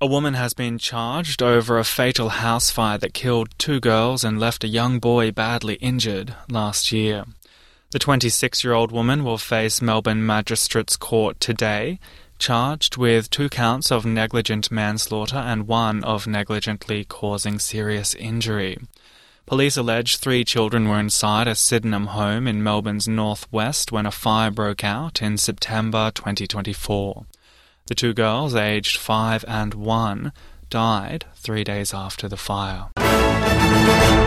A woman has been charged over a fatal house fire that killed 2 girls and left a young boy badly injured last year. The 26-year-old woman will face Melbourne Magistrates Court today, charged with 2 counts of negligent manslaughter and 1 of negligently causing serious injury. Police allege 3 children were inside a Sydenham home in Melbourne's northwest when a fire broke out in September 2024. The 2 girls, aged 5 and 1, died 3 days after the fire.